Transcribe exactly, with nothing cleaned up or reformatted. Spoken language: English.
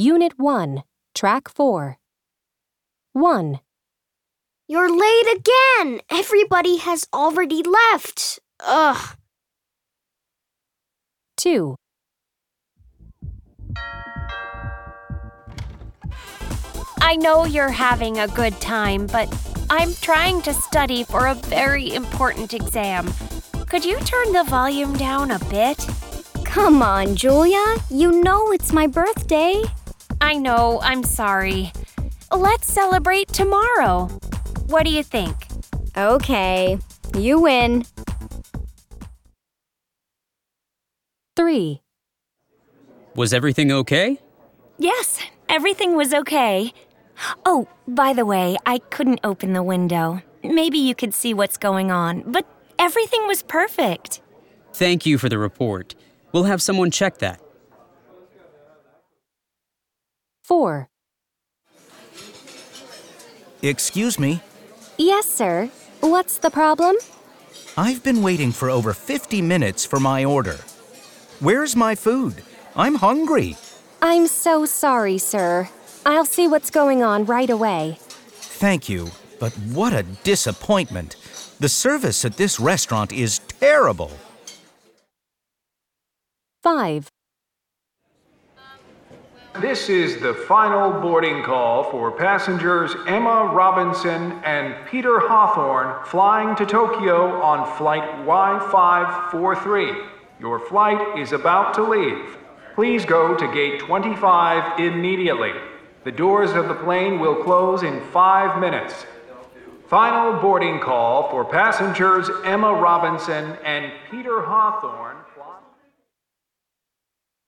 Unit one, Track four. one. You're late again! Everybody has already left. Ugh. two. I know you're having a good time, but I'm trying to study for a very important exam. Could you turn the volume down a bit? Come on, Julia. You know it's my birthday. I know, I'm sorry. Let's celebrate tomorrow. What do you think? Okay, you win. three. Was everything okay? Yes, everything was okay. Oh, by the way, I couldn't open the window. Maybe you could see what's going on, but everything was perfect. Thank you for the report. We'll have someone check that. four. Excuse me, Yes, sir. What's the problem? I've been waiting for over fifty minutes for my order. Where's my food? I'm hungry. I'm so sorry, sir. I'll see what's going on right away. Thank you, but what a disappointment. The service at this restaurant is terrible. five. This is the final boarding call for passengers Emma Robinson and Peter Hawthorne flying to Tokyo on flight Y five four three. Your flight is about to leave. Please go to gate twenty-five immediately. The doors of the plane will close in five minutes. Final boarding call for passengers Emma Robinson and Peter Hawthorne.